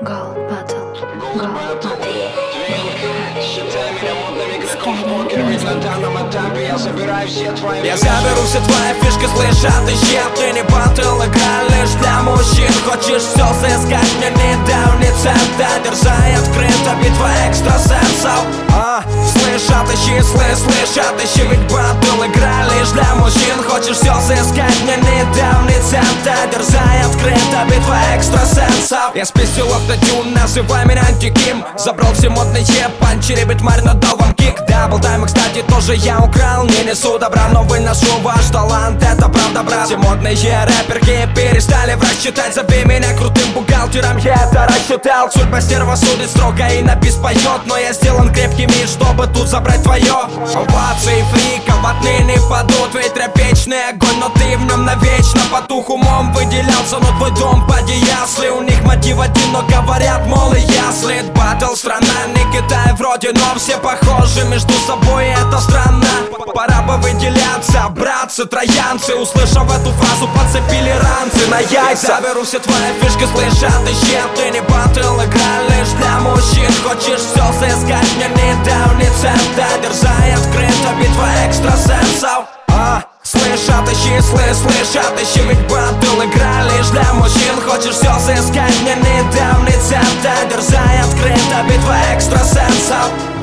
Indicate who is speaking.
Speaker 1: Gold Battle.
Speaker 2: Я заберу все твои фишки, слышь, а ты щет. Ты не батл, игра лишь для мужчин. Хочешь все заискать, мне не дал ни цента. Дерзай открыто, битва экстрасенсов. Слышь, а ты щит, слышь, а ты щит. Ведь батл, игра лишь для мужчин. Хочешь все заискать, мне не дал ни цента. Дерзай открыто, битва экстрасенсов. Я списил автотюн, называй меня антиким. Забрал все модные панчи, ребят, марь на новом кик. Даблтайм, кстати, тоже я украл. Не несу добра, но выношу ваш талант. Это правда, брат. Все модные рэперки перестали врать, считать. Зови меня крутым бухгалтером, я это рассчитал. Судьба стерва судит строго и на бис поет. Но я сделан крепкими, чтобы тут забрать твое. Овации фриков отныне падут. Ведь рэпечный огонь, но ты в нем навечно. Потух умом выделялся, но твой дом поди ясли. У них мотив один, но говорят, мол, и ясли. Батл, страна, не Китай вроде, но все похожи между собой, это странно. Пора бы выделяться, братцы, троянцы. Услышав эту фразу, подцепили ранцы на яйца. Я заберу все твои фишки, слышь, а ты щет. Ты не батл, игра лишь для мужчин. Хочешь все заискать, мне не дал ни цента. Дерзай открыто, битва экстрасенсов. Слышь, а ты щит, слышь, а ты щит. Ведь батл, игра лишь для мужчин. Хочешь все заискать, мне не дал ни цента. Дерзай открыто, битва экстрасенсов.